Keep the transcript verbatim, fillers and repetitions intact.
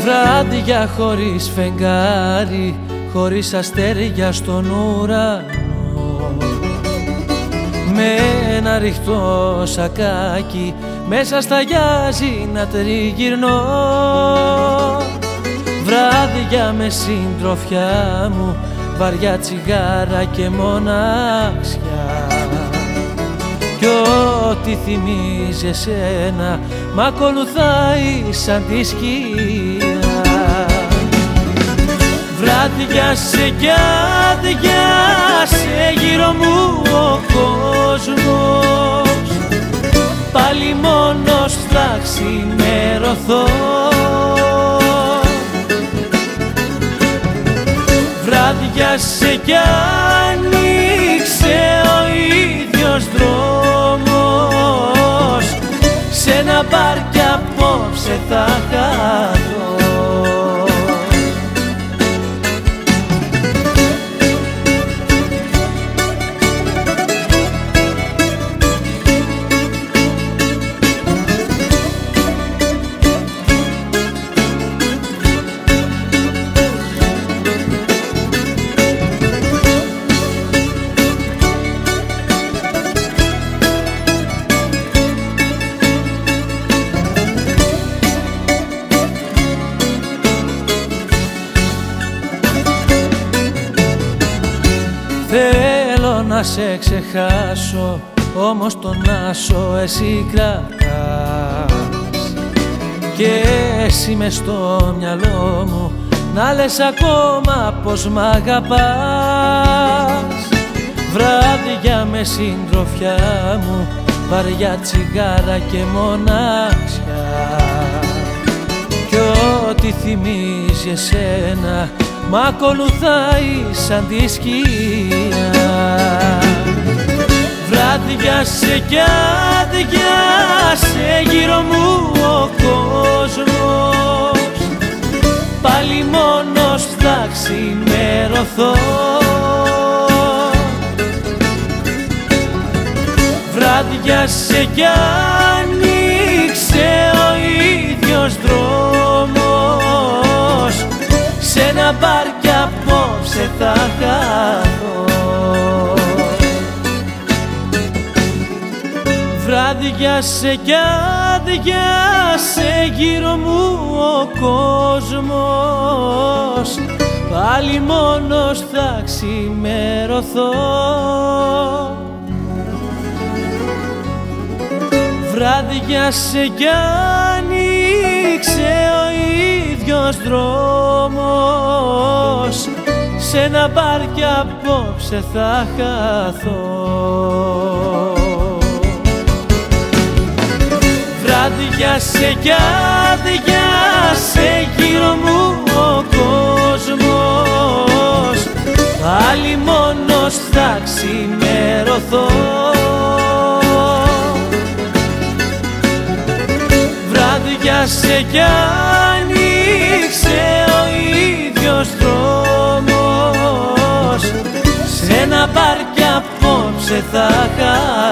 Βράδια χωρίς φεγγάρι, χωρίς αστέρια στον ουρανό, με ένα ρηχτό σακάκι μέσα στα γιάζι να τριγυρνώ. Βράδια με συντροφιά μου, βαριά τσιγάρα και μοναξιά, κι ό,τι θυμίζει εσένα μ' ακολουθάει σαν τη σκιά. Βράδια σε κι αδειάσε γύρω μου ο κόσμος, πάλι μόνος θα ξημερωθώ. Βράδια σε κι ανοίξε ο ίδιος δρόμος, σε ένα μπαρ κι απόψε θα χαθώ. Θέλω να σε ξεχάσω, όμως τον άσο εσύ κρατάς, και εσύ μες στο μυαλό μου να λες ακόμα πως μ' αγαπάς. Βράδια με συντροφιά μου, βαριά τσιγάρα και μοναξιά, κι ό,τι θυμίζει εσένα μ' ακολουθάει σαν τη σκιά. Βράδια σε κι αδειάσε γύρω μου ο κόσμος, πάλι μόνος θα ξημερωθώ. Βράδια σε κι ανοίξε ο ίδιος δρόμος, σε ένα μπαρ κι απόψε θα χαθώ. Βράδια σε κι αδειάσε γύρω μου ο κόσμος, πάλι μόνος θα ξημερωθώ. Βράδια σε κι ανοίξε ο ίδιος δρόμος, σε ένα μπαρ κι απόψε θα χαθώ. Βράδια σε κι αδειάσε γύρω μου ο κόσμος, πάλι μόνος θα ξημερωθώ. Βράδια σε κι ανοίξε ο ίδιος δρόμος, σε ένα μπαρ κι απόψε θα χαθώ.